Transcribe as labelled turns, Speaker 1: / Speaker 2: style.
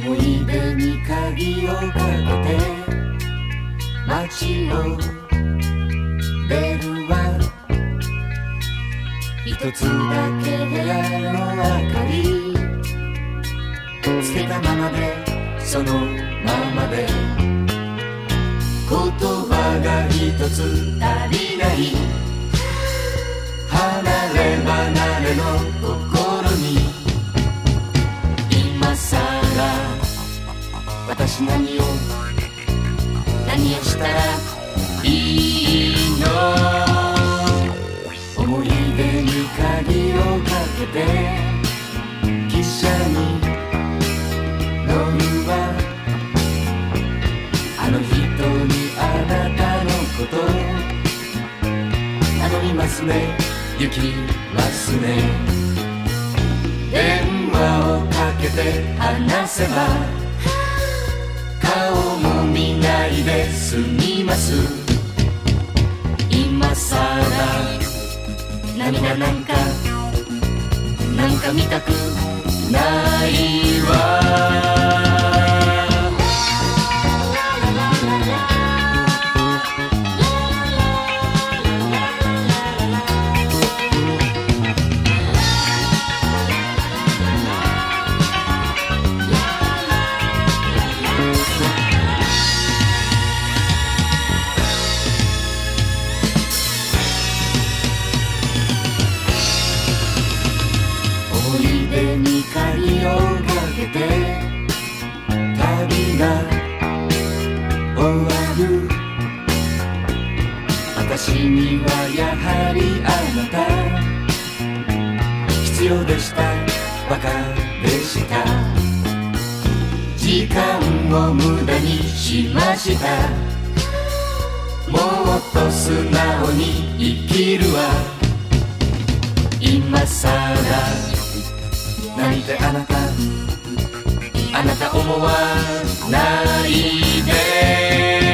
Speaker 1: 思い出に鍵をかけて街を出るわ。一つだけ部屋の明かりつけたままで、そのままで言葉が一つ足りない。離れ離れの心に今さら私何をしたらいいの。思い出に鍵をかけて汽車に乗るわ。あの人にあなたのこと頼みますね、行きますね。電話をかけて話せば顔も見ないで済みます。今さら涙なんか見たくないわ。思い出に鍵をかけて旅が終わる。私にはやはりあなた必要でした、バカでした。時間を無駄にしました。もっと素直に生きるわ。今さらなんてあなた思わないで。